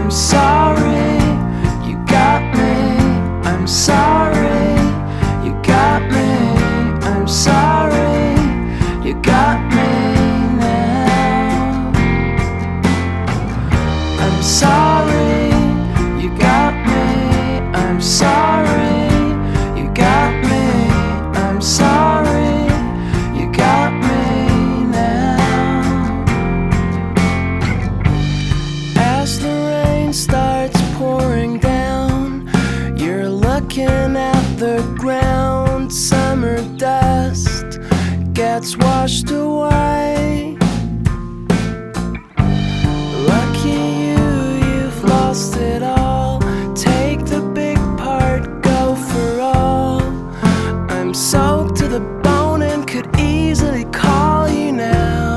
I'm sorry, you got me. I'm sorry, you got me. I'm sorry, you got me now. I'm sorry, you got me. I'm sorry, you got me. I'm sorry, you got me now. As the rain starts pouring down, you're looking at the ground. Summer dust gets washed away. Lucky you, you've lost it all. Take the big part, go for all. I'm soaked to the bone and could easily call you now.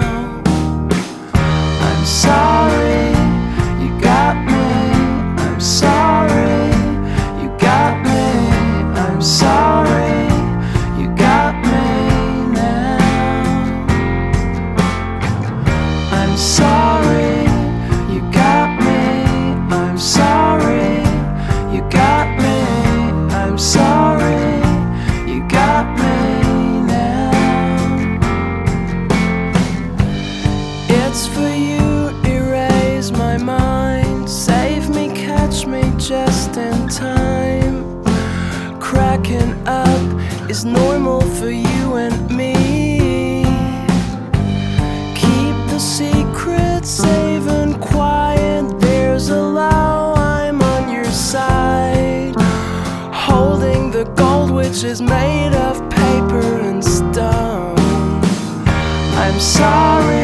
I'm sorry, you got me. I'm sorry, you got me. I'm sorry, you got me now. I'm sorry, you got me. I'm sorry, you got me. I'm sorry, you got me now. It's for you, erase my mind. Save me, catch me just in time. Cracking up is normal for you and me. Keep the secret safe and quiet. There's a law, I'm on your side. Holding the gold which is made of paper and stone. I'm sorry,